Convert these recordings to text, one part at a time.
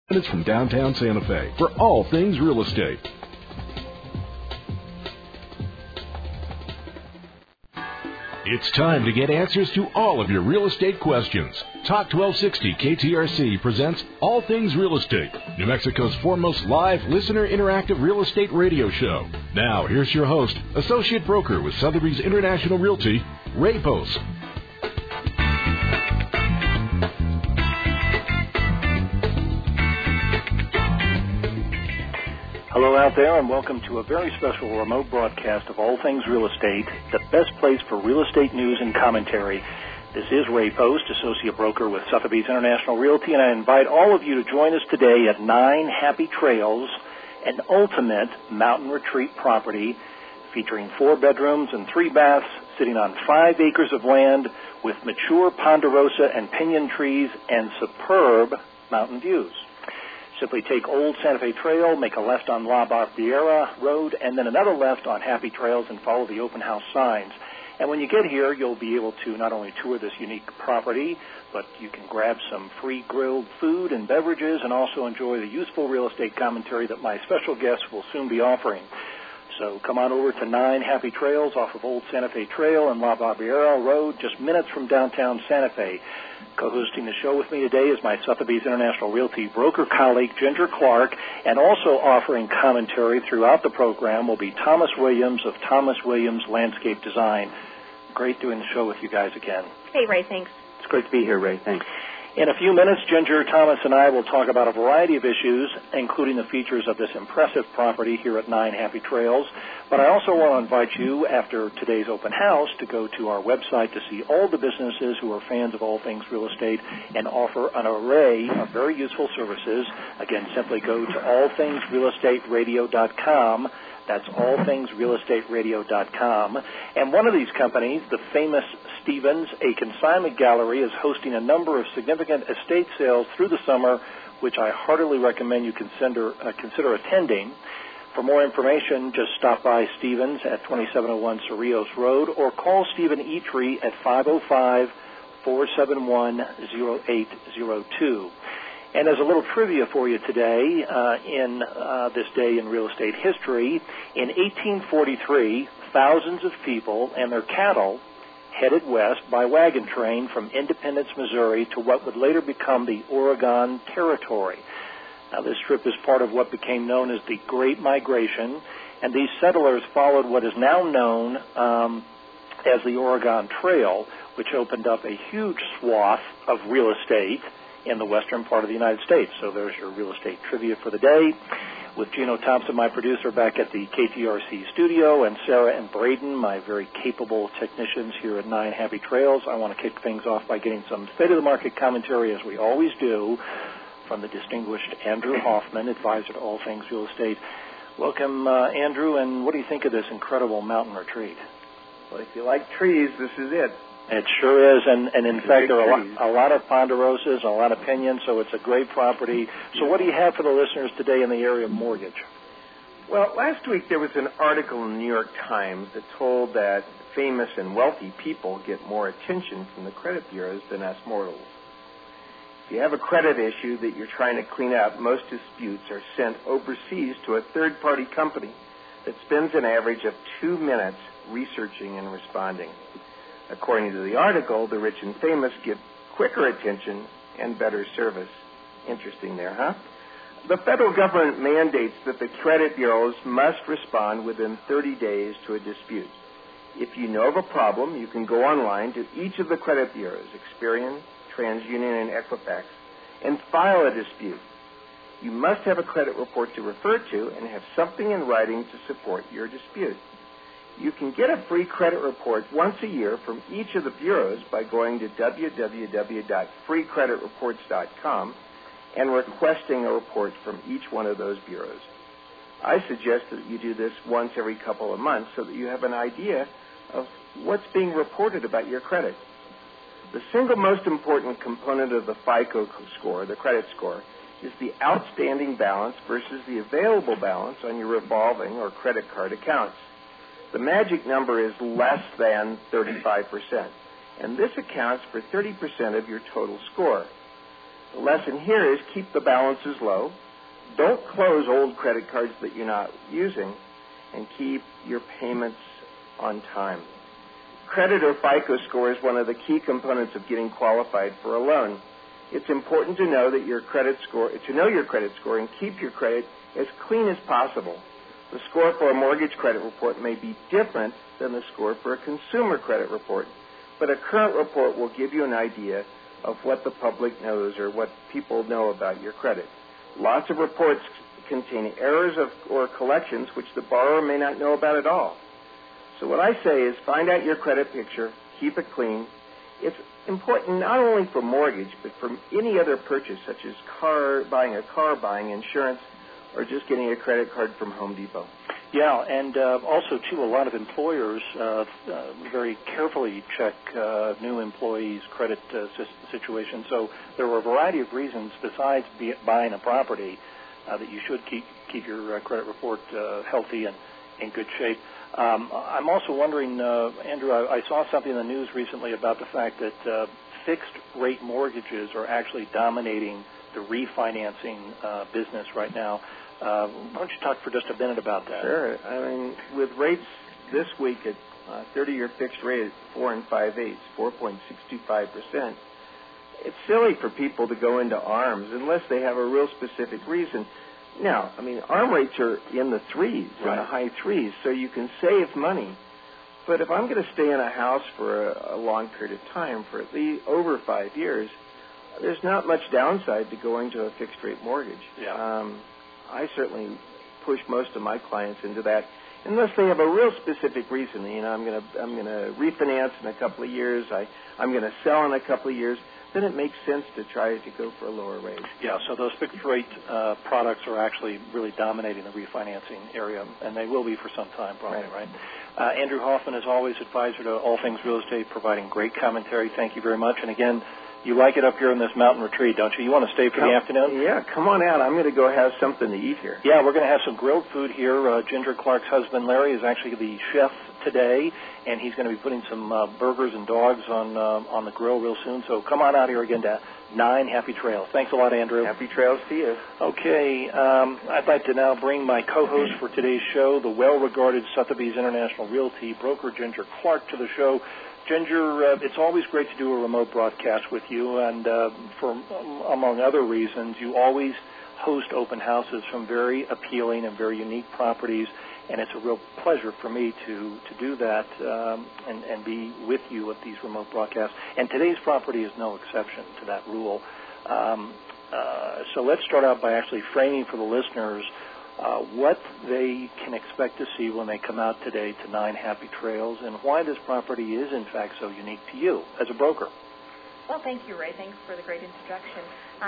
minutes from downtown Santa Fe for all things real estate. It's time to get answers to all of your real estate questions. Talk 1260 KTRC presents All Things Real Estate, New Mexico's foremost live listener interactive real estate radio show. Now, here's your host, associate broker with Sotheby's International Realty, Ray Post. Hello out there, and welcome to a very special remote broadcast of All Things Real Estate, the best place for real estate news and commentary. This is Ray Post, associate broker with Sotheby's International Realty, and I invite all of you to join us today at 9 Happy Trails, an ultimate mountain retreat property featuring 4 bedrooms and 3 baths, sitting on 5 acres of land with mature ponderosa and pinyon trees and superb mountain views. Simply take Old Santa Fe Trail, make a left on La Barbiera Road, and then another left on Happy Trails and follow the open house signs. And when you get here, you'll be able to not only tour this unique property, but you can grab some free grilled food and beverages and also enjoy the useful real estate commentary that my special guests will soon be offering. So come on over to 9 Happy Trails off of Old Santa Fe Trail and La Barbiera Road, just minutes from downtown Santa Fe. Co-hosting the show with me today is my Sotheby's International Realty broker colleague, Ginger Clark, and also offering commentary throughout the program will be Thomas Williams of Thomas Williams Landscape Design. Great doing the show with you guys again. Hey, Ray, thanks. It's great to be here, Ray. Thanks. In a few minutes, Ginger, Thomas, and I will talk about a variety of issues, including the features of this impressive property here at 9 Happy Trails. But I also want to invite you, after today's open house, to go to our website to see all the businesses who are fans of all things real estate and offer an array of very useful services. Again, simply go to allthingsrealestateradio.com. That's allthingsrealestateradio.com. And one of these companies, the famous Stevens, a consignment gallery, is hosting a number of significant estate sales through the summer, which I heartily recommend you consider attending. For more information, just stop by Stevens at 2701 Cerrillos Road or call Stephen Eatry at 505-471-0802. And as a little trivia for you today, in this day in real estate history, in 1843, thousands of people and their cattle headed west by wagon train from Independence, Missouri to what would later become the Oregon Territory. Now, this trip is part of what became known as the Great Migration, and these settlers followed what is now known as the Oregon Trail, which opened up a huge swath of real estate in the western part of the United States. So there's your real estate trivia for the day. With Gino Thompson, my producer, back at the KTRC studio, and Sarah and Braden, my very capable technicians here at 9 Happy Trails, I want to kick things off by getting some state-of-the-market commentary, as we always do, from the distinguished Andrew Hoffman, advisor to All Things Real Estate. Welcome, Andrew, and what do you think of this incredible mountain retreat? Well, if you like trees, this is it. It sure is, and in fact, there are a lot of ponderosas, a lot of pinyons, so it's a great property. So what do you have for the listeners today in the area of mortgage? Well, last week there was an article in the New York Times that told that famous and wealthy people get more attention from the credit bureaus than us mortals. If you have a credit issue that you're trying to clean up, most disputes are sent overseas to a third-party company that spends an average of 2 minutes researching and responding. According to the article, the rich and famous give quicker attention and better service. Interesting there, huh? The federal government mandates that the credit bureaus must respond within 30 days to a dispute. If you know of a problem, you can go online to each of the credit bureaus, Experian, TransUnion, and Equifax, and file a dispute. You must have a credit report to refer to and have something in writing to support your dispute. You can get a free credit report once a year from each of the bureaus by going to www.freecreditreports.com and requesting a report from each one of those bureaus. I suggest that you do this once every couple of months so that you have an idea of what's being reported about your credit. The single most important component of the FICO score, the credit score, is the outstanding balance versus the available balance on your revolving or credit card accounts. The magic number is less than 35%, and this accounts for 30% of your total score. The lesson here is keep the balances low. Don't close old credit cards that you're not using, and keep your payments on time. Credit or FICO score is one of the key components of getting qualified for a loan. It's important to know that your credit score, and keep your credit as clean as possible. The score for a mortgage credit report may be different than the score for a consumer credit report, but a current report will give you an idea of what the public knows or what people know about your credit. Lots of reports contain errors or collections which the borrower may not know about at all. So what I say is find out your credit picture, keep it clean. It's important not only for mortgage, but for any other purchase, such as buying a car, buying insurance, or just getting a credit card from Home Depot. Yeah, and also, too, a lot of employers very carefully check new employees' credit situation. So there are a variety of reasons besides buying a property that you should keep your credit report healthy and in good shape. I'm also wondering, Andrew, I saw something in the news recently about the fact that fixed-rate mortgages are actually dominating the refinancing business right now. Why don't you talk for just a minute about that? Sure. I mean, with rates this week at 30-year fixed rate at 4 5/8, 4.625%, it's silly for people to go into ARMs unless they have a real specific reason. Now, I mean, ARM rates are in the threes, in the high threes, so you can save money. But if I'm going to stay in a house for a long period of time, for at least over 5 years, there's not much downside to going to a fixed-rate mortgage. Yeah. I certainly push most of my clients into that, unless they have a real specific reason. You know, I'm going to refinance in a couple of years. I'm going to sell in a couple of years. Then it makes sense to try to go for a lower rate. Yeah, so those fixed-rate products are actually really dominating the refinancing area, and they will be for some time probably, right? Andrew Hoffman, as always, advisor to All Things Real Estate, providing great commentary. Thank you very much. And again, you like it up here in this mountain retreat, don't you? You want to stay for the afternoon? Yeah, come on out. I'm going to go have something to eat here. Yeah, we're going to have some grilled food here. Ginger Clark's husband, Larry, is actually the chef today, and he's going to be putting some burgers and dogs on the grill real soon. So come on out here again to 9 Happy Trails. Thanks a lot, Andrew. Happy Trails to you. Okay, I'd like to now bring my co-host for today's show, the well-regarded Sotheby's International Realty broker, Ginger Clark, to the show. Ginger, it's always great to do a remote broadcast with you, and for among other reasons, you always host open houses from very appealing and very unique properties, and it's a real pleasure for me to do that and be with you at these remote broadcasts. And today's property is no exception to that rule. So let's start out by actually framing for the listeners what they can expect to see when they come out today to 9 Happy Trails, and why this property is, in fact, so unique to you as a broker. Well, thank you, Ray. Thanks for the great introduction.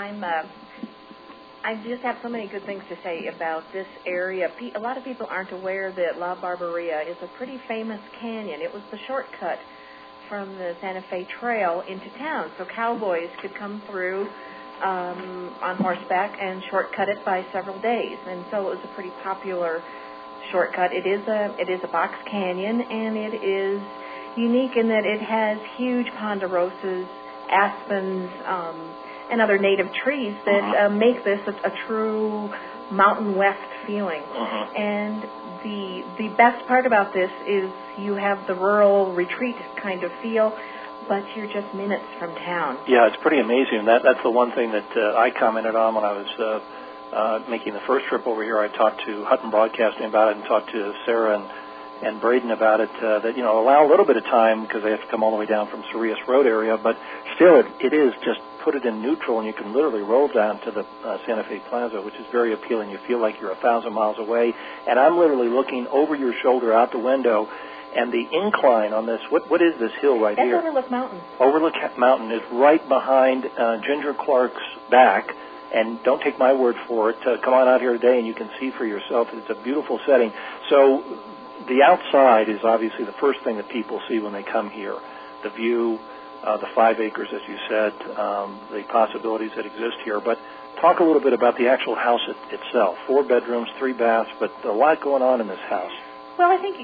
I just have so many good things to say about this area. A lot of people aren't aware that La Barberia is a pretty famous canyon. It was the shortcut from the Santa Fe Trail into town, so cowboys could come through on horseback and shortcut it by several days, and so it was a pretty popular shortcut. It is a box canyon, and it is unique in that it has huge ponderosas, aspens, and other native trees that make this a true Mountain West feeling. And the best part about this is you have the rural retreat kind of feel, but you're just minutes from town. Yeah, it's pretty amazing. That's the one thing that I commented on when I was making the first trip over here. I talked to Hutton Broadcasting about it and talked to Sarah and Braden about it, that, you know, allow a little bit of time because they have to come all the way down from Cereus Road area, but still it is just put it in neutral, and you can literally roll down to the Santa Fe Plaza, which is very appealing. You feel like you're 1,000 miles away, and I'm literally looking over your shoulder out the window. And the incline on this, what is this hill right here? That's Overlook Mountain. Overlook Mountain is right behind Ginger Clark's back. And don't take my word for it. Come on out here today and you can see for yourself. It's a beautiful setting. So the outside is obviously the first thing that people see when they come here. The view, the 5 acres, as you said, the possibilities that exist here. But talk a little bit about the actual house itself. 4 bedrooms, 3 baths, but a lot going on in this house. Well, I think,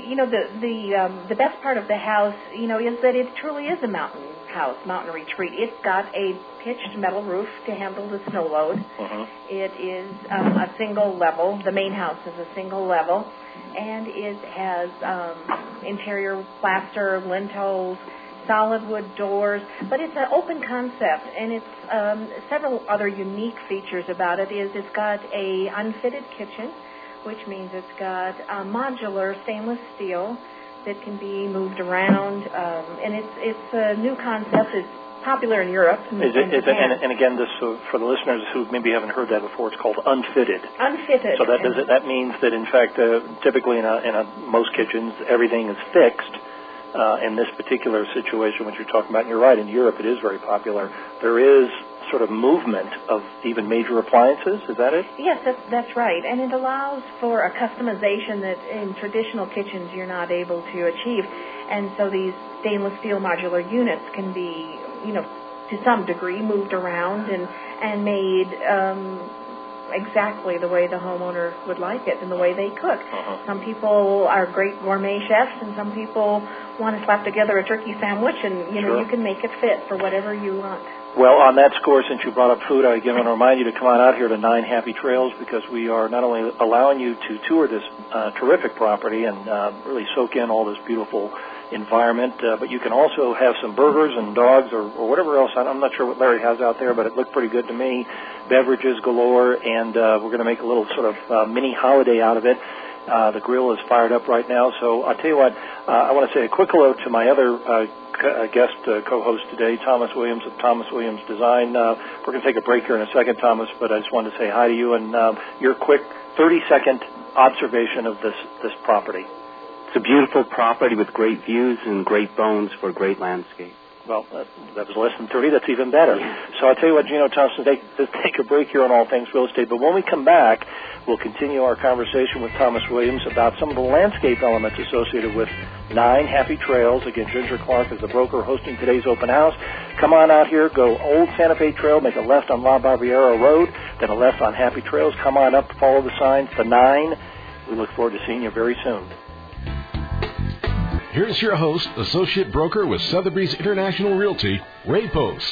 the best part of the house, is that it truly is a mountain house, mountain retreat. It's got a pitched metal roof to handle the snow load. It is a single level. The main house is a single level, and it has interior plaster, lintels, solid wood doors, but it's an open concept, and it's several other unique features about it. It's got a unfitted kitchen, which means it's got a modular stainless steel that can be moved around, and it's a new concept. It's popular in Europe. And again, this for the listeners who maybe haven't heard that before, it's called unfitted. Unfitted. So that means that in fact, typically in most kitchens, everything is fixed. In this particular situation, what you're talking about, and you're right, in Europe it is very popular. There is sort of movement of even major appliances. Is that it? Yes, that's right. And it allows for a customization that in traditional kitchens you're not able to achieve. And so these stainless steel modular units can be, to some degree moved around and made exactly the way the homeowner would like it and the way they cook. Some people are great gourmet chefs, and some people want to slap together a turkey sandwich, and you can make it fit for whatever you want. Well, on that score, since you brought up food, I again want to remind you to come on out here to 9 Happy Trails, because we are not only allowing you to tour this terrific property and really soak in all this beautiful environment, but you can also have some burgers and dogs or whatever else. I'm not sure what Larry has out there, but it looked pretty good to me. Beverages galore, and we're going to make a little sort of mini holiday out of it. The grill is fired up right now. So I'll tell you what, I want to say a quick hello to my other guest co-host today, Thomas Williams of Thomas Williams Design. We're going to take a break here in a second, Thomas, but I just wanted to say hi to you and your quick 30-second observation of this property. It's a beautiful property with great views and great bones for a great landscape. Well, that was less than 30. That's even better. So I'll tell you what, Gino Thompson, let's take a break here on All Things Real Estate. But when we come back, we'll continue our conversation with Thomas Williams about some of the landscape elements associated with 9 Happy Trails. Again, Ginger Clark is the broker hosting today's open house. Come on out here, go Old Santa Fe Trail, make a left on La Barbera Road, then a left on Happy Trails. Come on up, follow the signs, the 9. We look forward to seeing you very soon. Here's your host, Associate Broker with Sotheby's International Realty, Ray Post.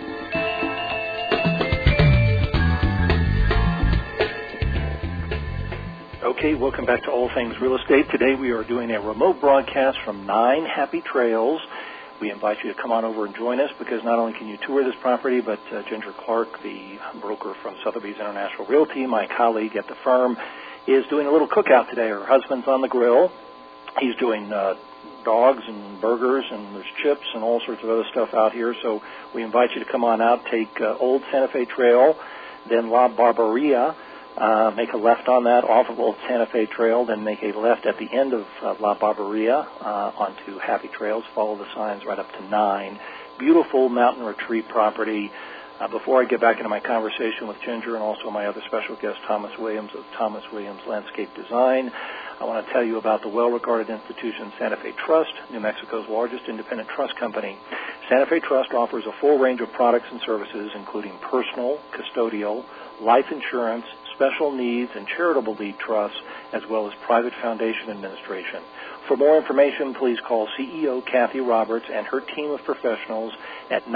Okay, welcome back to All Things Real Estate. Today we are doing a remote broadcast from 9 Happy Trails. We invite you to come on over and join us, because not only can you tour this property, but Ginger Clark, the broker from Sotheby's International Realty, my colleague at the firm, is doing a little cookout today. Her husband's on the grill. He's doing dogs and burgers, and there's chips and all sorts of other stuff out here. So we invite you to come on out, take Old Santa Fe Trail, then La Barberia, make a left on that off of Old Santa Fe Trail, then make a left at the end of La Barberia onto Happy Trails. Follow the signs right up to 9. Beautiful mountain retreat property. Before I get back into my conversation with Ginger and also my other special guest, Thomas Williams of Thomas Williams Landscape Design, I want to tell you about the well-regarded institution Santa Fe Trust, New Mexico's largest independent trust company. Santa Fe Trust offers a full range of products and services, including personal, custodial, life insurance, special needs, and charitable deed trusts, as well as private foundation administration. For more information, please call CEO Kathy Roberts and her team of professionals at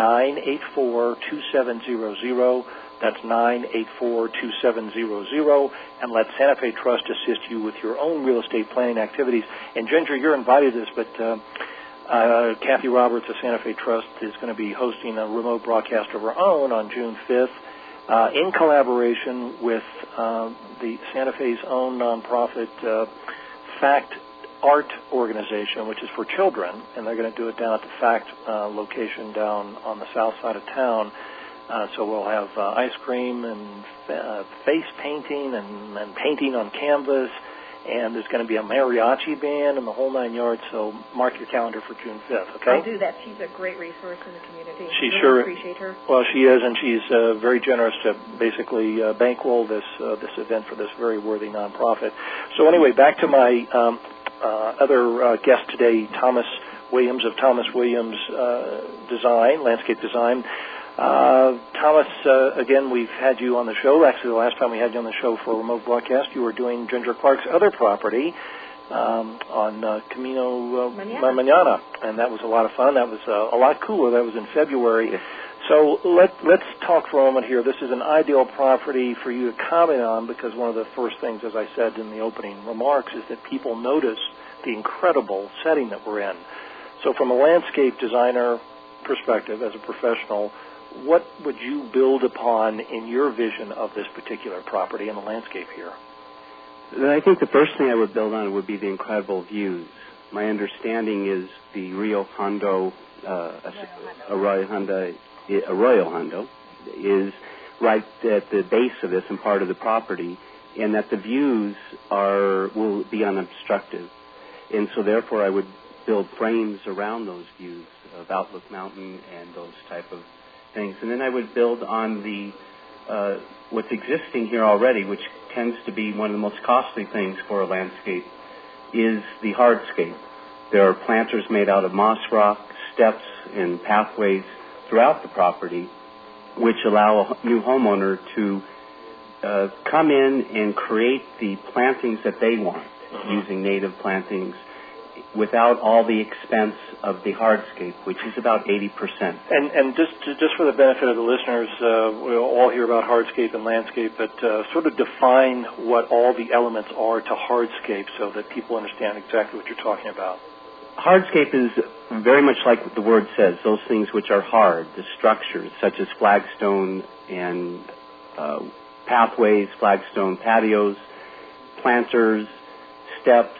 984-2700. That's 984-2700, and let Santa Fe Trust assist you with your own real estate planning activities. And Ginger, you're invited to this, but Kathy Roberts of Santa Fe Trust is going to be hosting a remote broadcast of her own on June 5th in collaboration with the Santa Fe's own nonprofit FACT Art organization, which is for children, and they're going to do it down at the FACT location down on the south side of town. So we'll have ice cream and face painting and painting on canvas, and there's going to be a mariachi band and the whole 9 yards. So mark your calendar for June 5th, okay? I'll do that. She's a great resource in the community. She really sure appreciate her. Well, she is, and she's very generous to basically bankroll this event for this very worthy nonprofit. So anyway, back to my other guest today, Thomas Williams of Thomas Williams Design, Landscape Design. Thomas, again, we've had you on the show. Actually, the last time we had you on the show for a remote broadcast, you were doing Ginger Clark's other property, on Camino Mañana, and that was a lot of fun. That was a lot cooler. That was in February. Yes. So let's talk for a moment here. This is an ideal property for you to comment on because one of the first things, as I said in the opening remarks, is that people notice the incredible setting that we're in. So from a landscape designer perspective, as a professional, what would you build upon in your vision of this particular property and the landscape here? I think the first thing I would build on would be the incredible views. My understanding is the Arroyo Hondo is right at the base of this and part of the property, and that the views will be unobstructed. And so therefore I would build frames around those views of Outlook Mountain and those type of things. And then I would build on the what's existing here already, which tends to be one of the most costly things for a landscape, is the hardscape. There are planters made out of moss rock, steps, and pathways throughout the property, which allow a new homeowner to come in and create the plantings that they want, using native plantings, without all the expense of the hardscape, which is about 80%. And just for the benefit of the listeners, we'll all hear about hardscape and landscape, but sort of define what all the elements are to hardscape so that people understand exactly what you're talking about. Hardscape is very much like the word says, those things which are hard, the structures such as flagstone and pathways, flagstone patios, planters, steps,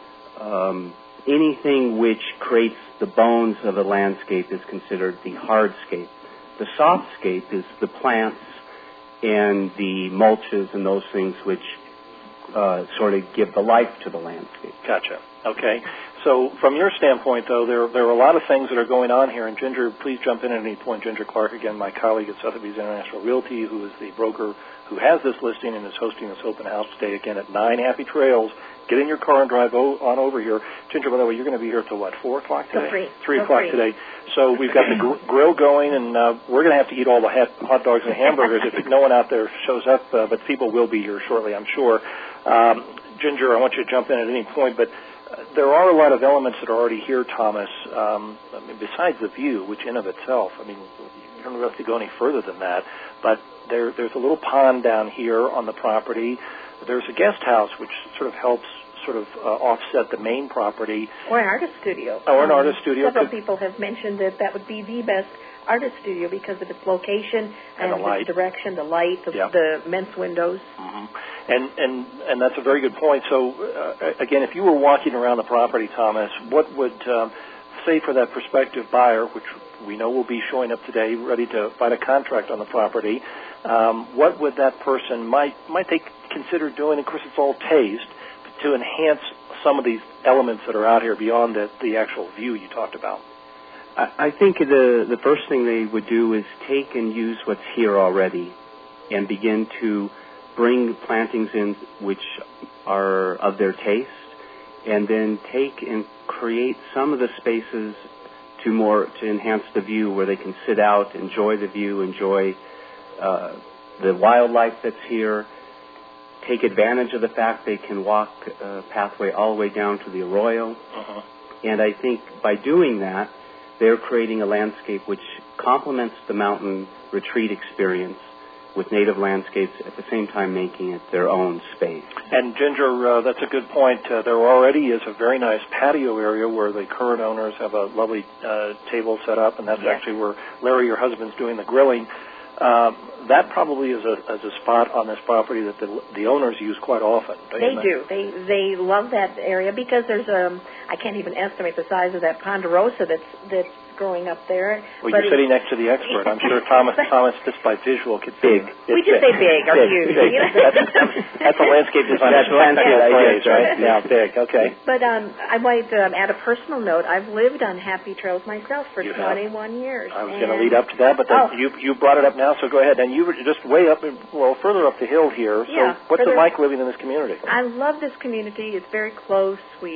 anything which creates the bones of a landscape is considered the hardscape. The softscape is the plants and the mulches and those things which sort of give the life to the landscape. Gotcha. Okay. So from your standpoint, though, there are a lot of things that are going on here. And Ginger, please jump in at any point. Ginger Clark, again, my colleague at Sotheby's International Realty, who is the broker who has this listing and is hosting this open house today, again, at 9 Happy Trails. Get in your car and drive on over here. Ginger, by the way, you're going to be here till what, 4 o'clock today? 3 o'clock today. So we've got the grill going, and we're going to have to eat all the hot dogs and hamburgers if no one out there shows up, but people will be here shortly, I'm sure. Ginger, I want you to jump in at any point, but there are a lot of elements that are already here, Thomas, besides the view, which in of itself, you don't really have to go any further than that, but there's a little pond down here on the property. There's a guest house, which sort of helps offset the main property. Or an artist studio. Or an artist studio. Several people have mentioned that would be the best artist studio because of its location and its direction, the light, the immense windows. Mm-hmm. And that's a very good point. So, again, if you were walking around the property, Thomas, what would, say for that prospective buyer, which we know will be showing up today, ready to find a contract on the property, what would that person might they consider doing? Of course, it's all taste, to enhance some of these elements that are out here beyond the actual view you talked about. I think the first thing they would do is take and use what's here already and begin to bring plantings in which are of their taste, and then take and create some of the spaces to enhance the view where they can sit out, enjoy the view, enjoy the wildlife that's here, take advantage of the fact they can walk a pathway all the way down to the arroyo. And I think by doing that, they're creating a landscape which complements the mountain retreat experience with native landscapes, at the same time making it their own space. And Ginger, that's a good point. There already is a very nice patio area where the current owners have a lovely table set up, and that's actually where Larry, your husband's, doing the grilling. That probably is a spot on this property that the owners use quite often. They do. They love that area because there's I can't even estimate the size of that ponderosa that's growing up there. Well, you're sitting next to the expert. I'm sure Thomas, just by visual, could big. We just say big or huge. Big. That's a landscape design. That's phrase, right? Yeah, big. Okay. But I might add a personal note. I've lived on Happy Trails myself for 21 years. I was going to lead up to that, but you brought it up now, so go ahead. And you were just way up, further up the hill here. So what's it like living in this community? I love this community. It's very close.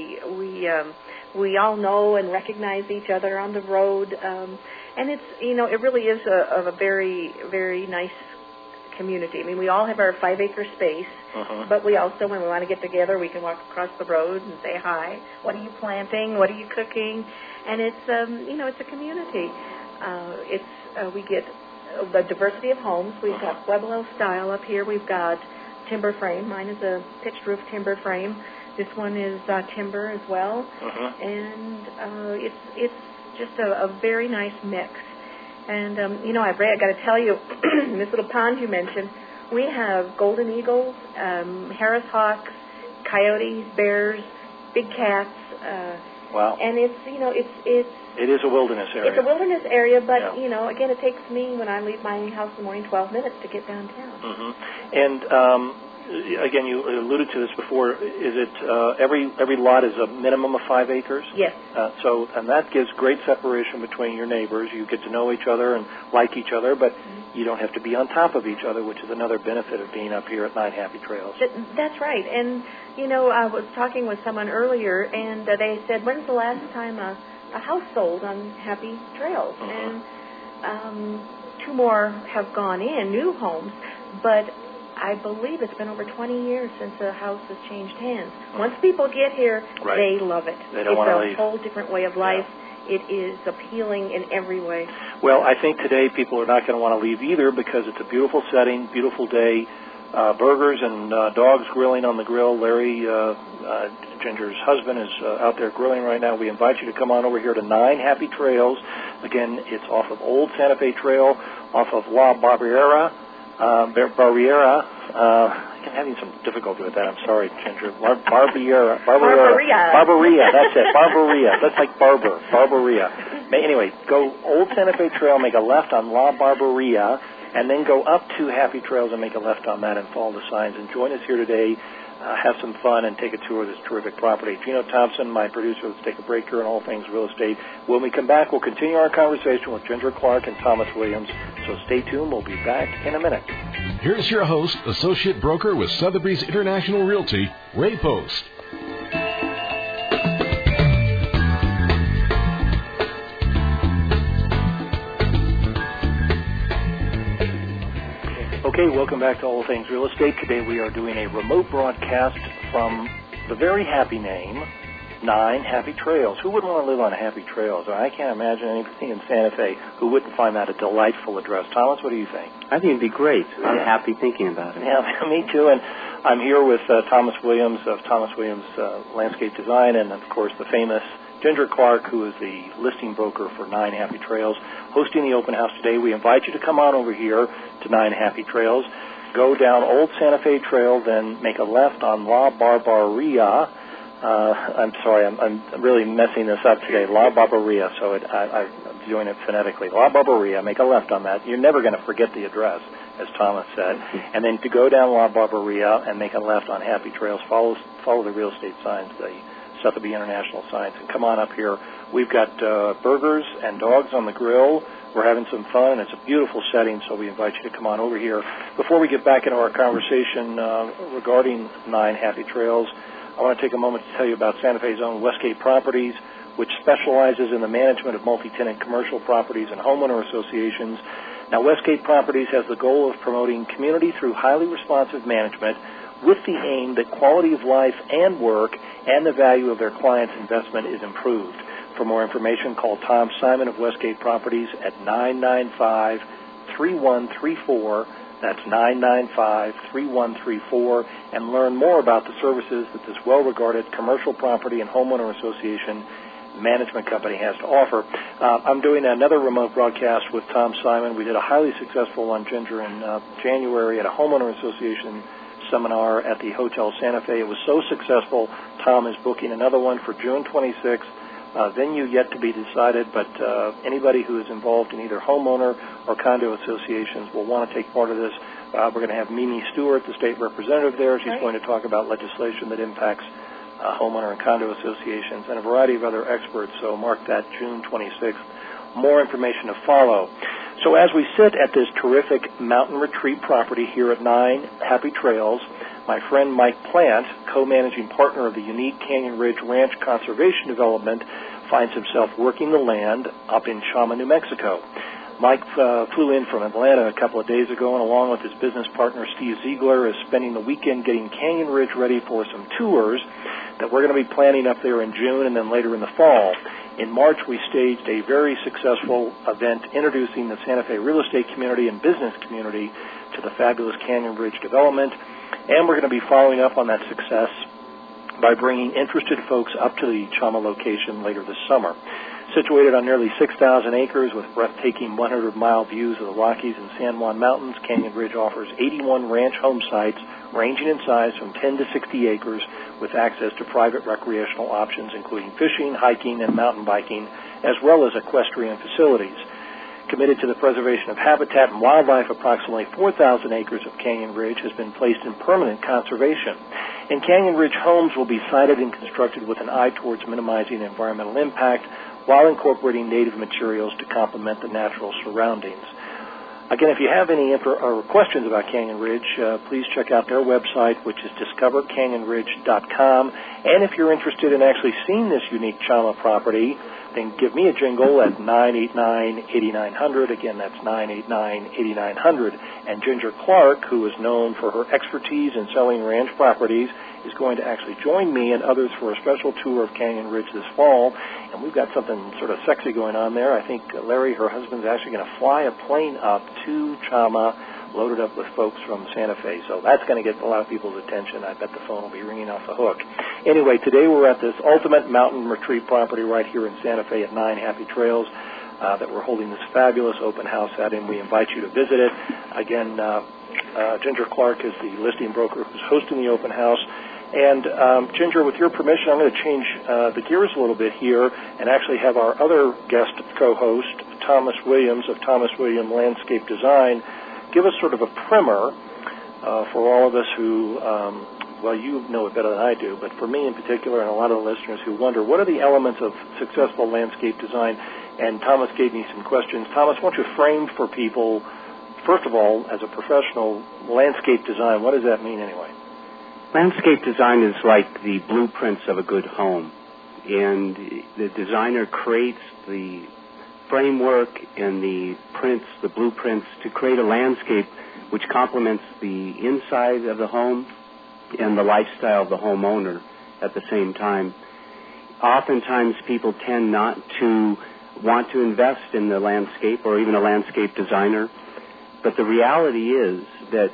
We all know and recognize each other on the road, and it's it really is a very, very nice community. I mean, we all have our 5-acre space, but we also, when we want to get together, we can walk across the road and say hi. What are you planting? What are you cooking? And it's, it's a community. We get the diversity of homes. We've got Pueblo style up here. We've got timber frame. Mine is a pitched roof timber frame. This one is timber as well. And it's just a very nice mix. And, Ray, I got to tell you, this little pond you mentioned, we have golden eagles, Harris hawks, coyotes, bears, big cats. Wow. And it's it is a wilderness area. It's a wilderness area, but, again, it takes me, when I leave my house in the morning, 12 minutes to get downtown. And, again, you alluded to this before. Is it every lot is a minimum of 5 acres? Yes. And that gives great separation between your neighbors. You get to know each other and like each other, but you don't have to be on top of each other, which is another benefit of being up here at 9 Happy Trails. That's right. And, I was talking with someone earlier, and they said, when's the last time a house sold on Happy Trails? And 2 more have gone in, new homes, but I believe it's been over 20 years since a house has changed hands. Once people get here, they love it. They don't want to leave. It's a whole different way of life. It is appealing in every way. Well, I think today people are not going to want to leave either because it's a beautiful setting, beautiful day, burgers and dogs grilling on the grill. Larry, Ginger's husband, is out there grilling right now. We invite you to come on over here to 9 Happy Trails. Again, it's off of Old Santa Fe Trail, off of La Barriera. I'm having some difficulty with that. I'm sorry, Ginger. Barberia. That's it. Barberia. That's like barber. Barberia. Anyway, go Old Santa Fe Trail, make a left on La Barberia, and then go up to Happy Trails and make a left on that and follow the signs. And join us here today. Have some fun and take a tour of this terrific property. Gino Thompson, my producer, let's take a break here on All Things Real Estate. When we come back, we'll continue our conversation with Ginger Clark and Thomas Williams. So stay tuned. We'll be back in a minute. Here's your host, Associate Broker with Sotheby's International Realty, Ray Post. Okay, welcome back to All Things Real Estate. Today we are doing a remote broadcast from the very happy name, 9 Happy Trails. Who wouldn't want to live on Happy Trails? I can't imagine anybody in Santa Fe who wouldn't find that a delightful address. Thomas, what do you think? I think it'd be great. I'm happy thinking about it. Yeah, me too. And I'm here with Thomas Williams of Thomas Williams Landscape Design and, of course, the famous Ginger Clark, who is the listing broker for 9 Happy Trails, hosting the open house today. We invite you to come on over here to 9 Happy Trails. Go down Old Santa Fe Trail, then make a left on La Barberia. I'm sorry, I'm really messing this up today. La Barberia, so I'm doing it phonetically. La Barberia, make a left on that. You're never going to forget the address, as Thomas said. And then to go down La Barberia and make a left on Happy Trails, follow the real estate signs, the Sotheby International signs, and come on up here. We've got burgers and dogs on the grill. We're having some fun, and it's a beautiful setting, so we invite you to come on over here. Before we get back into our conversation regarding 9 Happy Trails, I want to take a moment to tell you about Santa Fe's own Westgate Properties, which specializes in the management of multi-tenant commercial properties and homeowner associations. Now, Westgate Properties has the goal of promoting community through highly responsive management with the aim that quality of life and work and the value of their clients' investment is improved. For more information, call Tom Simon of Westgate Properties at 995-3134. That's 995-3134, and learn more about the services that this well-regarded commercial property and homeowner association management company has to offer. I'm doing another remote broadcast with Tom Simon. We did a highly successful one, Ginger, in January at a homeowner association seminar at the Hotel Santa Fe. It was so successful, Tom is booking another one for June 26th. Venue yet to be decided, but anybody who is involved in either homeowner or condo associations will want to take part of this. We're going to have Mimi Stewart, the state representative there. She's going to talk about legislation that impacts homeowner and condo associations and a variety of other experts. So mark that June 26th. More information to follow. So as we sit at this terrific mountain retreat property here at 9 Happy Trails, my friend Mike Plant, co-managing partner of the unique Canyon Ridge Ranch Conservation Development, finds himself working the land up in Chama, New Mexico. Mike flew in from Atlanta a couple of days ago, and along with his business partner, Steve Ziegler, is spending the weekend getting Canyon Ridge ready for some tours that we're going to be planning up there in June and then later in the fall. In March, we staged a very successful event introducing the Santa Fe real estate community and business community to the fabulous Canyon Ridge development, and we're going to be following up on that success by bringing interested folks up to the Chama location later this summer. Situated on nearly 6,000 acres with breathtaking 100-mile views of the Rockies and San Juan Mountains, Canyon Ridge offers 81 ranch home sites ranging in size from 10 to 60 acres with access to private recreational options including fishing, hiking, and mountain biking, as well as equestrian facilities. Committed to the preservation of habitat and wildlife, approximately 4,000 acres of Canyon Ridge has been placed in permanent conservation. And Canyon Ridge homes will be sited and constructed with an eye towards minimizing environmental impact while incorporating native materials to complement the natural surroundings. Again, if you have any questions about Canyon Ridge, please check out their website, which is discovercanyonridge.com. And if you're interested in actually seeing this unique Chama property, then give me a jingle at 989-8900. Again, that's 989-8900. And Ginger Clark, who is known for her expertise in selling ranch properties, is going to actually join me and others for a special tour of Canyon Ridge this fall. And we've got something sort of sexy going on there. I think Larry, her husband, is actually going to fly a plane up to Chama, loaded up with folks from Santa Fe. So that's going to get a lot of people's attention. I bet the phone will be ringing off the hook. Anyway, today we're at this ultimate mountain retreat property right here in Santa Fe at 9 Happy Trails that we're holding this fabulous open house at, and we invite you to visit it. Again, Ginger Clark is the listing broker who's hosting the open house. And Ginger, with your permission, I'm going to change the gears a little bit here and actually have our other guest co-host, Thomas Williams of Thomas Williams Landscape Design, give us sort of a primer for all of us who, well, you know it better than I do, but for me in particular and a lot of the listeners who wonder, what are the elements of successful landscape design? And Thomas gave me some questions. Thomas, why don't you frame for people, first of all, as a professional, landscape design, what does that mean anyway? Landscape design is like the blueprints of a good home, and the designer creates the framework and the blueprints to create a landscape which complements the inside of the home and the lifestyle of the homeowner at the same time. Oftentimes people tend not to want to invest in the landscape or even a landscape designer, but the reality is that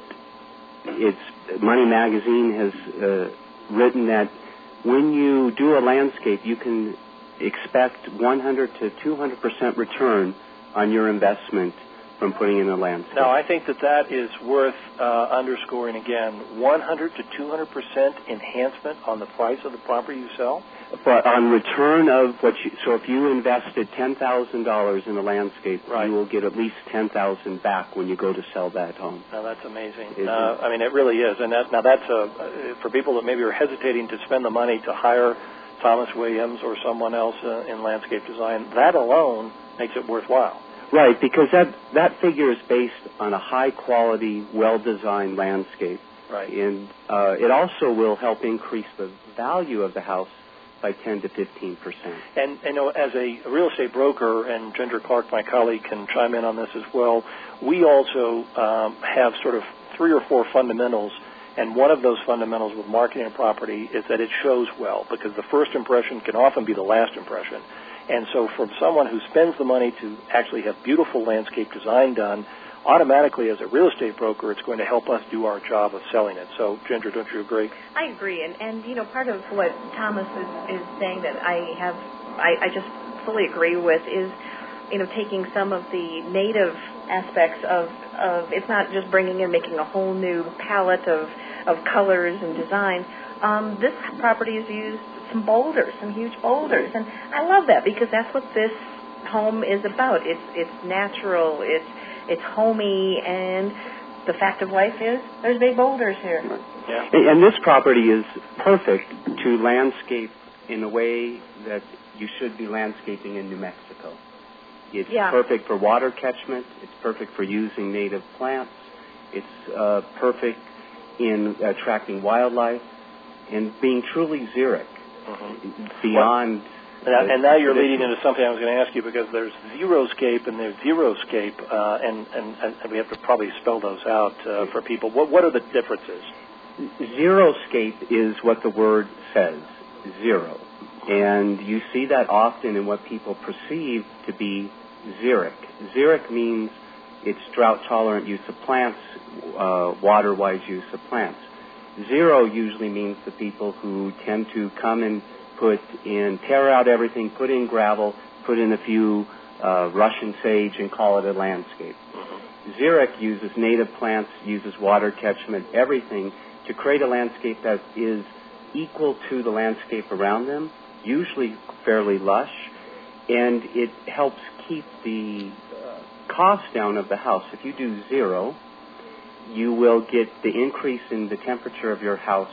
Money Magazine has written that when you do a landscape, you can expect 100 to 200% return on your investment from putting in a landscape. Now, I think that is worth underscoring again. 100 to 200% enhancement on the price of the property you sell? But on return of so if you invested $10,000 in a landscape, right, you will get at least $10,000 back when you go to sell that home. Now, that's amazing. I mean, it really is. And that's for people that maybe are hesitating to spend the money to hire Thomas Williams or someone else in landscape design, that alone makes it worthwhile. Right, because that figure is based on a high-quality, well-designed landscape. Right. And it also will help increase the value of the house by 10 to 15%. And as a real estate broker, and Ginger Clark, my colleague, can chime in on this as well, we also have sort of 3 or 4 fundamentals, and one of those fundamentals with marketing a property is that it shows well, because the first impression can often be the last impression. And so from someone who spends the money to actually have beautiful landscape design done, automatically as a real estate broker, it's going to help us do our job of selling it. So, Ginger, don't you agree? I agree. And part of what Thomas is saying that I just fully agree with is, taking some of the native aspects of it's not just bringing in, making a whole new palette of colors and designs. This property has used some boulders, some huge boulders, and I love that because that's what this home is about. It's natural, it's homey, and the fact of life is there's big boulders here. Yeah. And this property is perfect to landscape in a way that you should be landscaping in New Mexico. It's perfect for water catchment. It's perfect for using native plants. It's perfect in attracting wildlife and being truly xeric. Beyond And now you're leading into something I was going to ask you, because there's Xeriscape and there's Xeriscape, and we have to probably spell those out for people. What are the differences? Xeriscape is what the word says, zero. And you see that often in what people perceive to be xeric. Xeric means it's drought-tolerant use of plants, water-wise use of plants. Zero usually means the people who tend to come and tear out everything, put in gravel, put in a few Russian sage, and call it a landscape. Xeric uses native plants, uses water catchment, everything, to create a landscape that is equal to the landscape around them, usually fairly lush, and it helps keep the cost down of the house. If you do zero, you will get the increase in the temperature of your house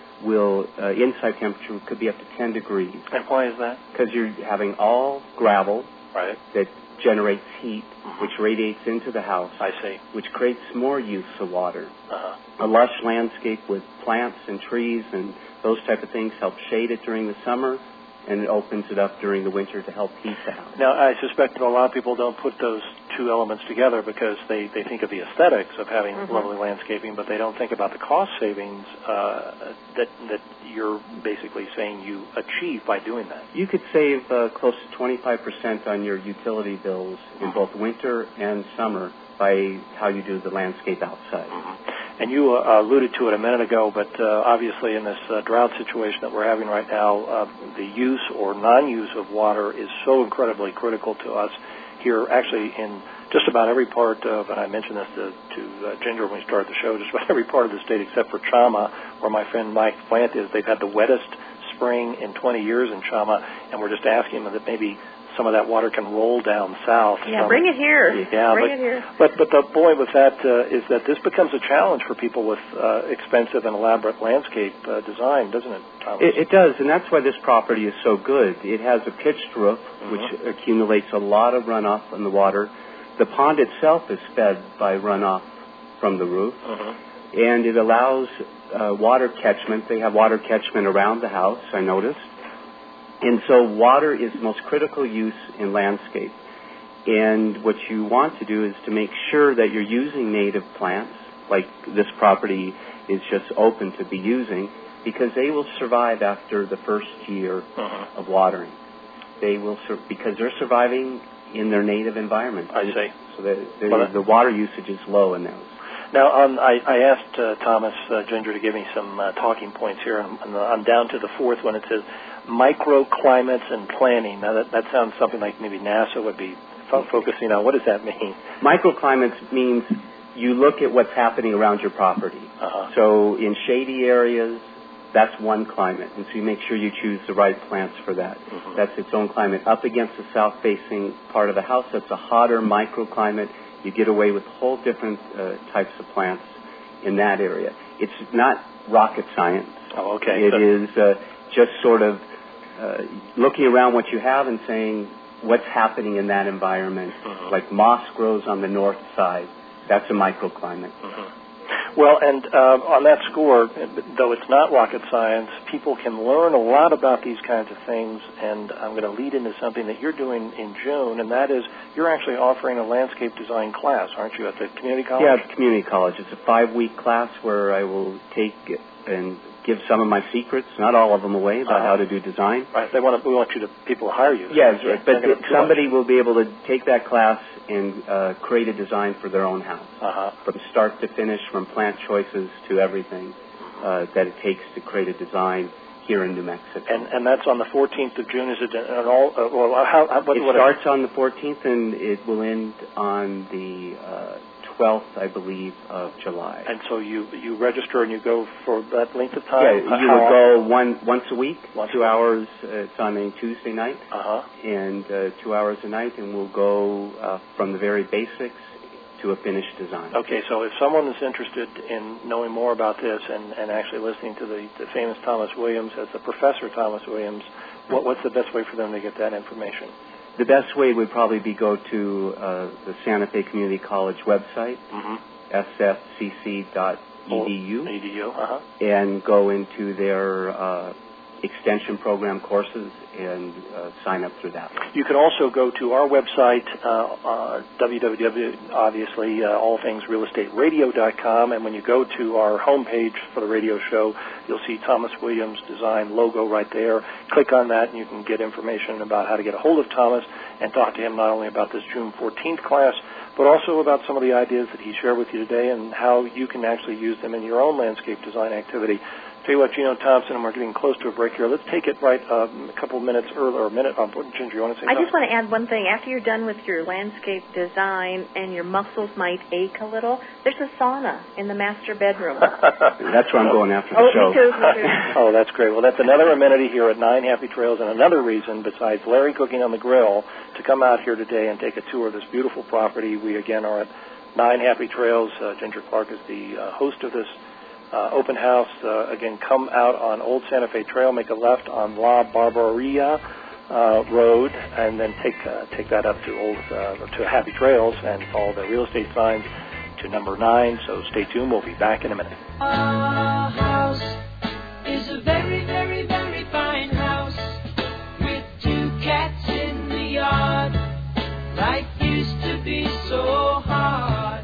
inside temperature could be up to 10 degrees. And why is that? Because you're having all gravel that generates heat, which radiates into the house. I see. Which creates more use of water. A lush landscape with plants and trees and those type of things help shade it during the summer, and it opens it up during the winter to help heat the house. Now, I suspect that a lot of people don't put those two elements together because they think of the aesthetics of having lovely landscaping, but they don't think about the cost savings that you're basically saying you achieve by doing that. You could save close to 25% on your utility bills in both winter and summer by how you do the landscape outside. And you alluded to it a minute ago, but obviously in this drought situation that we're having right now, the use or non-use of water is so incredibly critical to us here, actually in just about every part of, and I mentioned this to Ginger when we started the show, just about every part of the state except for Chama, where my friend Mike Plant is. They've had the wettest spring in 20 years in Chama, and we're just asking them that maybe some of that water can roll down south. Yeah, bring it here. Yeah, bring it here. But the point with that is that this becomes a challenge for people with expensive and elaborate landscape design, doesn't it, Thomas? It does, and that's why this property is so good. It has a pitched roof, which accumulates a lot of runoff in the water. The pond itself is fed by runoff from the roof, and it allows water catchment. They have water catchment around the house, I noticed. And so water is the most critical use in landscape. And what you want to do is to make sure that you're using native plants, like this property is just open to be using, because they will survive after the first year of watering. They will, because they're surviving in their native environment. I see. So the water usage is low in those. Now, I asked Thomas Ginger to give me some talking points here, and I'm down to the fourth one. It says microclimates and planning. Now, that sounds something like maybe NASA would be focusing on. What does that mean? Microclimates means you look at what's happening around your property. So in shady areas, that's one climate, and so you make sure you choose the right plants for that. That's its own climate. Up against the south-facing part of the house, that's a hotter microclimate. You get away with whole different types of plants in that area. It's not rocket science. Oh, okay. It is just sort of looking around what you have and saying what's happening in that environment. Like moss grows on the north side. That's a microclimate. Well, and on that score, though it's not rocket science, people can learn a lot about these kinds of things, and I'm going to lead into something that you're doing in June, and that is you're actually offering a landscape design class, aren't you, at the community college? Yeah, at the community college. It's a 5-week class where I will take and give some of my secrets, not all of them away, about how to do design. Right. We want people to hire you. Yes, but somebody will be able to take that class and create a design for their own house, from start to finish, from plant choices to everything that it takes to create a design here in New Mexico. And that's on the 14th of June. Is it at all? It starts on the 14th and it will end on the 12th, I believe, of July. And so you register and you go for that length of time? Yeah, you will go once a week, 2 hours. It's on a Tuesday night, and 2 hours a night, and we'll go from the very basics to a finished design. Okay, so if someone is interested in knowing more about this and actually listening to the famous Thomas Williams as the Professor Thomas Williams, what's the best way for them to get that information? The best way would probably be go to the Santa Fe Community College website, sfcc.edu, edu, and go into their extension program courses and sign up through that. You can also go to our website, allthingsrealestateradio.com, and when you go to our homepage for the radio show, you'll see Thomas Williams' design logo right there. Click on that, and you can get information about how to get a hold of Thomas and talk to him not only about this June 14th class, but also about some of the ideas that he shared with you today and how you can actually use them in your own landscape design activity. Tell you what, Gino Thompson, and we're getting close to a break here. Let's take it right a couple minutes earlier, or a minute. Ginger, you want to say something? I just want to add one thing. After you're done with your landscape design and your muscles might ache a little, there's a sauna in the master bedroom. That's where I'm going after the show. Me too. Oh, that's great. Well, that's another amenity here at 9 Happy Trails, and another reason, besides Larry cooking on the grill, to come out here today and take a tour of this beautiful property. We, again, are at 9 Happy Trails. Ginger Clark is the host of this open house. Again, come out on Old Santa Fe Trail, make a left on La Barbaria Road, and then take that up to Happy Trails and follow the real estate signs to number 9. So stay tuned. We'll be back in a minute. Our house is a very, very, very fine house with 2 cats in the yard. Life used to be so hard.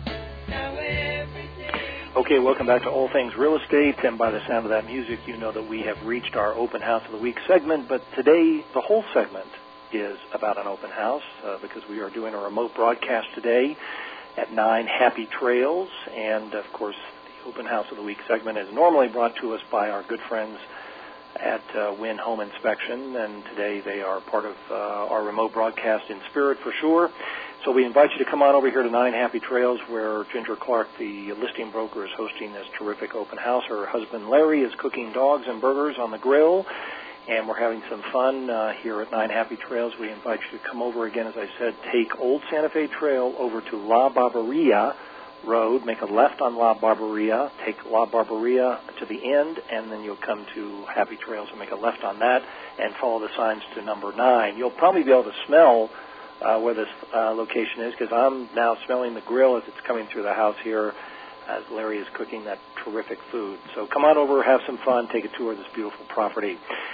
Okay, welcome back to All Things Real Estate, and by the sound of that music, you know that we have reached our Open House of the Week segment, but today the whole segment is about an open house because we are doing a remote broadcast today at 9 Happy Trails, and of course the Open House of the Week segment is normally brought to us by our good friends at Wynn Home Inspection, and today they are part of our remote broadcast in spirit for sure. So we invite you to come on over here to 9 Happy Trails, where Ginger Clark, the listing broker, is hosting this terrific open house. Her husband Larry is cooking dogs and burgers on the grill, and we're having some fun here at 9 Happy Trails. We invite you to come over again, as I said, take Old Santa Fe Trail over to La Barbaria Road, make a left on La Barbaria, take La Barbaria to the end, and then you'll come to Happy Trails and make a left on that and follow the signs to number 9. You'll probably be able to smell where this location is, because I'm now smelling the grill as it's coming through the house here as Larry is cooking that terrific food. So come on over, have some fun, take a tour of this beautiful property.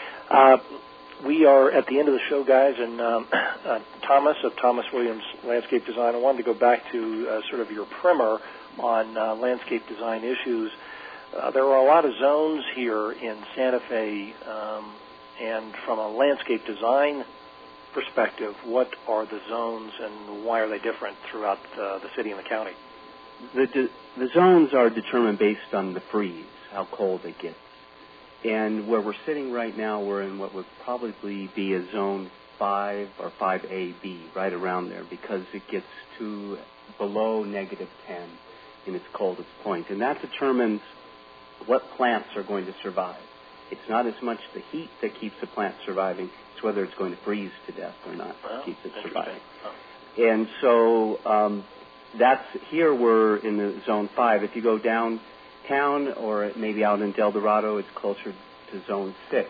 We are at the end of the show, guys, and Thomas of Thomas Williams Landscape Design, I wanted to go back to sort of your primer on landscape design issues. There are a lot of zones here in Santa Fe, and from a landscape design perspective, what are the zones and why are they different throughout the city and the county? The zones are determined based on the freeze, how cold it gets. And where we're sitting right now, we're in what would probably be a zone 5 or 5AB, right around there, because it gets to below -10 in its coldest point. And that determines what plants are going to survive. It's not as much the heat that keeps the plant surviving, it's whether it's going to freeze to death or not that keeps it surviving. And so that's here we're in the zone 5. If you go downtown or maybe out in Del Dorado, it's closer to zone 6.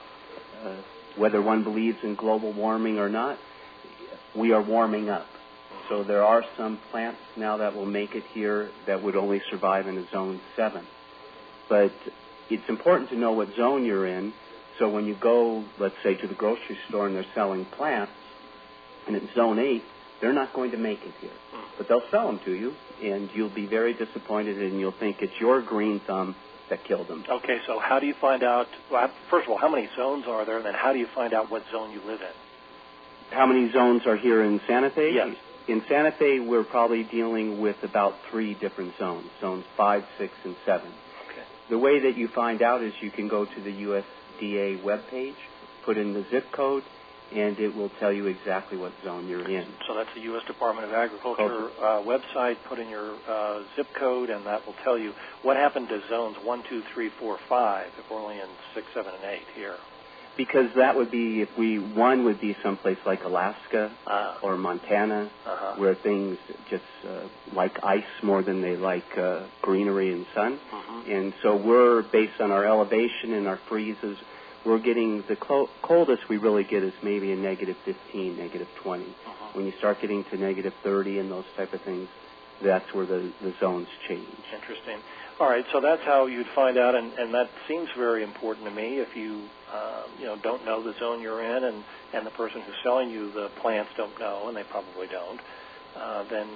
Whether one believes in global warming or not, we are warming up. So there are some plants now that will make it here that would only survive in a zone 7. But it's important to know what zone you're in, so when you go, let's say, to the grocery store and they're selling plants, and it's zone 8, they're not going to make it here. But they'll sell them to you, and you'll be very disappointed, and you'll think it's your green thumb that killed them. Okay, so how do you find out, well, first of all, how many zones are there, and then how do you find out what zone you live in? How many zones are here in Santa Fe? Yes. In Santa Fe, we're probably dealing with about 3 different zones, zones 5, 6, and 7. Okay. The way that you find out is you can go to the USDA webpage, put in the zip code, and it will tell you exactly what zone you're in. So that's the U.S. Department of Agriculture website. Put in your zip code, and that will tell you what happened to zones 1, 2, 3, 4, 5, if we're only in 6, 7, and 8 here. Because that would be, one would be someplace like Alaska or Montana, where things just like ice more than they like greenery and sun. And so we're, based on our elevation and our freezes, we're getting the coldest we really get is maybe a -15, -20. When you start getting to -30 and those type of things, that's where the zones change. Interesting. All right, so that's how you'd find out, and that seems very important to me. If you don't know the zone you're in, and the person who's selling you the plants don't know, and they probably don't, then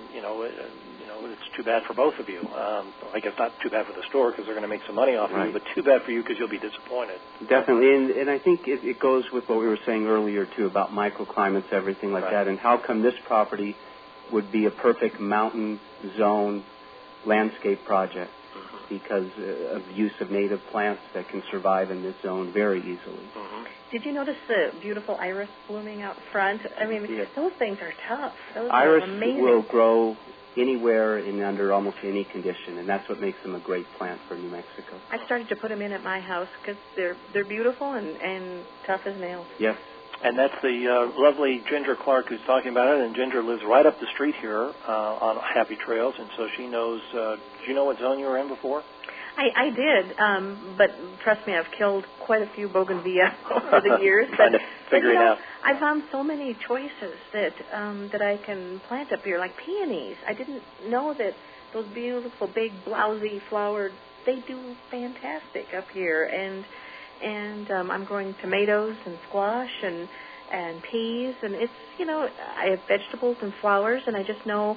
it's too bad for both of you. I guess not too bad for the store because they're going to make some money off of you, but too bad for you because you'll be disappointed. Definitely, and I think it goes with what we were saying earlier too about microclimates, everything like that, and how come this property would be a perfect mountain zone landscape project because of the use of native plants that can survive in this zone very easily. Did you notice the beautiful iris blooming out front? I mean, those things are tough. Those iris are amazing. will grow anywhere and under almost any condition, and that's what makes them a great plant for New Mexico. I started to put them in at my house because they're beautiful and tough as nails. Yes. And that's the lovely Ginger Clark who's talking about it, and Ginger lives right up the street here on Happy Trails, and so she knows. Do you know what zone you were in before? I did, but trust me, I've killed quite a few bougainvillea over the years. Trying to figure it out. I found so many choices that I can plant up here, like peonies. I didn't know that those beautiful, big, blousy flowered, they do fantastic up here. And I'm growing tomatoes and squash and peas, and it's, I have vegetables and flowers, and I just know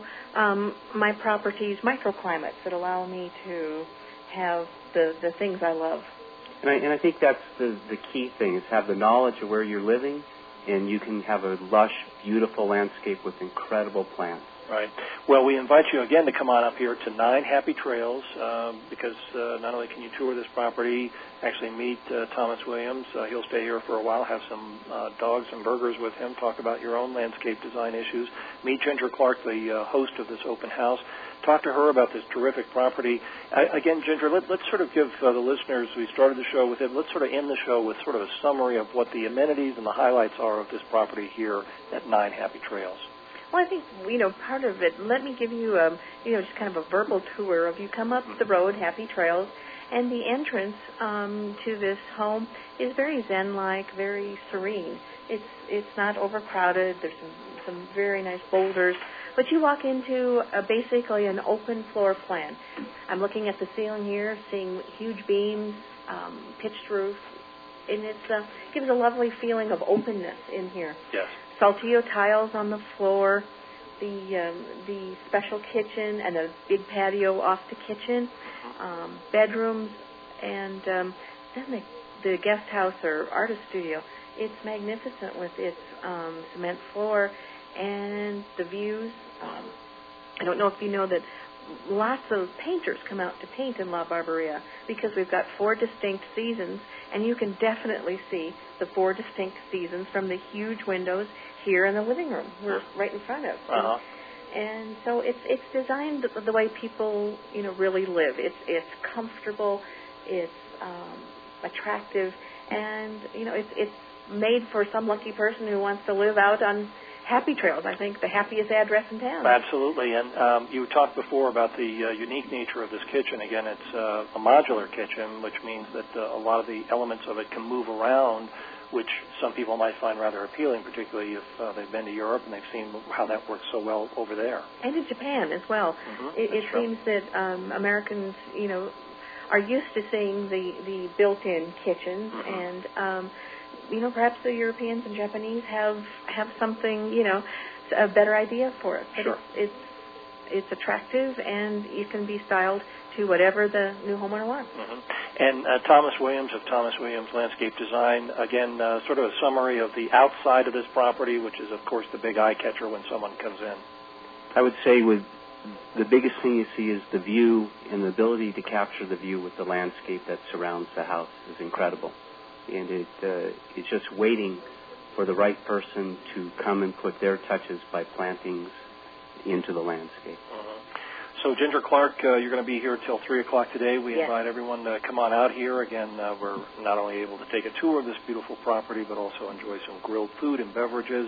my property's microclimates that allow me to have the things I love. And I think that's the key thing, is have the knowledge of where you're living, and you can have a lush, beautiful landscape with incredible plants. Right. Well, we invite you again to come on up here to 9 Happy Trails because not only can you tour this property, actually meet Thomas Williams. He'll stay here for a while, have some dogs and burgers with him, talk about your own landscape design issues. Meet Ginger Clark, the host of this open house. Talk to her about this terrific property. Again, Ginger, let's sort of give the listeners, we started the show with it, let's sort of end the show with sort of a summary of what the amenities and the highlights are of this property here at 9 Happy Trails. Well, I think, part of it, let me give you, just kind of a verbal tour of you come up the road, Happy Trails, and the entrance to this home is very zen-like, very serene. It's not overcrowded. There's some very nice boulders. But you walk into basically an open floor plan. I'm looking at the ceiling here, seeing huge beams, pitched roof, and it gives a lovely feeling of openness in here. Yes. Saltillo tiles on the floor, the special kitchen and a big patio off the kitchen, bedrooms, and then the guest house or artist studio. It's magnificent with its cement floor and the views. I don't know if you know that lots of painters come out to paint in La Barberia because we've got 4 distinct seasons, and you can definitely see the 4 distinct seasons from the huge windows here in the living room we're right in front of. And so it's designed the way people really live. It's comfortable, it's attractive, and it's made for some lucky person who wants to live out on Happy Trails, I think the happiest address in town. Absolutely, and you talked before about the unique nature of this kitchen. Again, it's a modular kitchen, which means that a lot of the elements of it can move around, which some people might find rather appealing, particularly if they've been to Europe and they've seen how that works so well over there. And in Japan as well. It seems that Americans, are used to seeing the built-in kitchens, and perhaps the Europeans and Japanese have something, a better idea for it. But it's attractive, and it can be styled to whatever the new homeowner wants. And Thomas Williams of Thomas Williams Landscape Design, again, sort of a summary of the outside of this property, which is, of course, the big eye-catcher when someone comes in. I would say the biggest thing you see is the view, and the ability to capture the view with the landscape that surrounds the house is incredible. And it's just waiting for the right person to come and put their touches by plantings into the landscape. So, Ginger Clark, you're going to be here till 3 o'clock today. We invite everyone to come on out here. Again, we're not only able to take a tour of this beautiful property, but also enjoy some grilled food and beverages.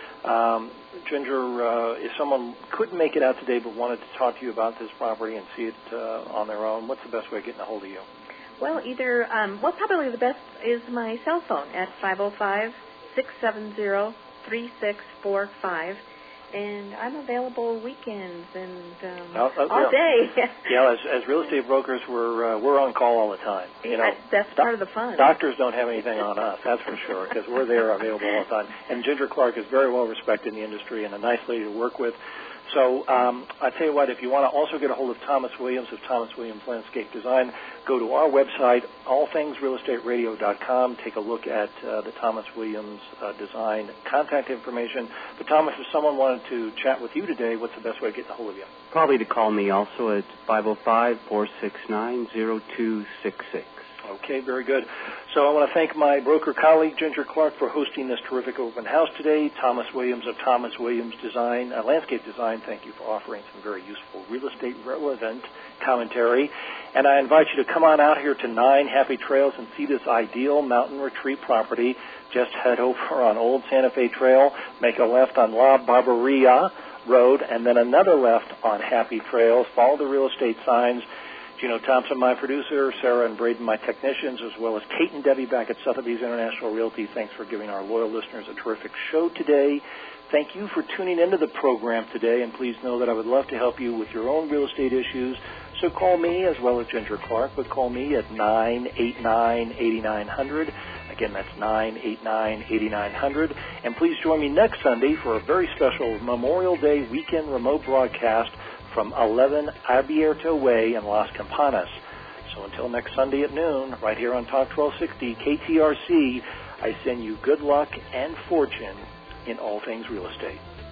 Ginger, if someone couldn't make it out today but wanted to talk to you about this property and see it on their own, what's the best way of getting a hold of you? Well, probably the best is my cell phone at 505-670-3645. And I'm available weekends and all yeah. day. Yeah, as real estate brokers, we're on call all the time. You know, that's part of the fun. Doctors don't have anything on us, that's for sure, because we're there available all the time. And Ginger Clark is very well respected in the industry and a nice lady to work with. So I tell you what, if you want to also get a hold of Thomas Williams of Thomas Williams Landscape Design, go to our website, allthingsrealestateradio.com. Take a look at the Thomas Williams Design contact information. But Thomas, if someone wanted to chat with you today, what's the best way to get a hold of you? Probably to call me also at 505-469-0266. Okay, very good. So I want to thank my broker colleague, Ginger Clark, for hosting this terrific open house today. Thomas Williams of Thomas Williams Design, Landscape Design, thank you for offering some very useful real estate relevant commentary. And I invite you to come on out here to 9 Happy Trails and see this ideal mountain retreat property. Just head over on Old Santa Fe Trail, make a left on La Barberia Road, and then another left on Happy Trails. Follow the real estate signs. Gino Thompson, my producer, Sarah and Braden, my technicians, as well as Kate and Debbie back at Sotheby's International Realty. Thanks for giving our loyal listeners a terrific show today. Thank you for tuning into the program today, and please know that I would love to help you with your own real estate issues. So call me, as well as Ginger Clark, but call me at 989-8900. Again, that's 989-8900. And please join me next Sunday for a very special Memorial Day weekend remote broadcast from 11 Abierto Way in Las Campanas. So until next Sunday at noon, right here on Talk 1260 KTRC, I send you good luck and fortune in all things real estate.